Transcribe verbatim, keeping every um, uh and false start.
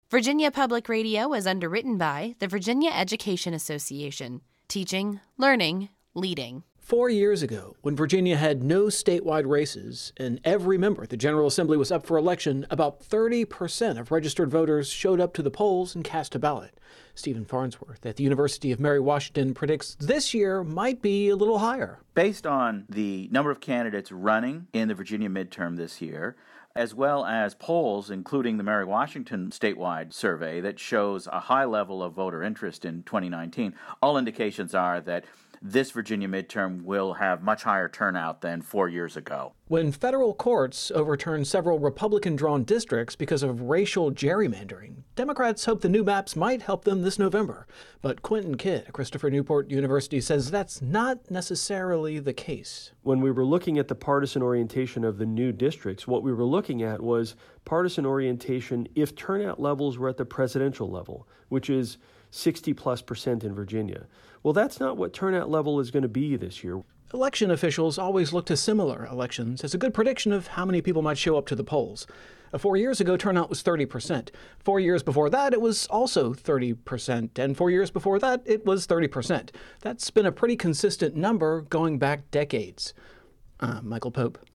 Virginia Public Radio is underwritten by the Virginia Education Association. Teaching, learning, leading. Four years ago, when Virginia had no statewide races and every member of the General Assembly was up for election, about thirty percent of registered voters showed up to the polls and cast a ballot. Stephen Farnsworth at the University of Mary Washington predicts this year might be a little higher. Based on the number of candidates running in the Virginia midterm this year, as well as polls, including the Mary Washington statewide survey that shows a high level of voter interest in twenty nineteen, all indications are that this Virginia midterm will have much higher turnout than four years ago. When federal courts overturned several Republican-drawn districts because of racial gerrymandering, Democrats hope the new maps might help them this November. But Quentin Kidd at Christopher Newport University says that's not necessarily the case. When we were looking at the partisan orientation of the new districts, what we were looking at was partisan orientation if turnout levels were at the presidential level, which is sixty plus percent in Virginia. Well, that's not what turnout level is going to be this year. Election officials always look to similar elections as a good prediction of how many people might show up to the polls. Four years ago, turnout was thirty percent. Four years before that, it was also thirty percent. And four years before that, it was thirty percent. That's been a pretty consistent number going back decades. Uh, Michael Pope.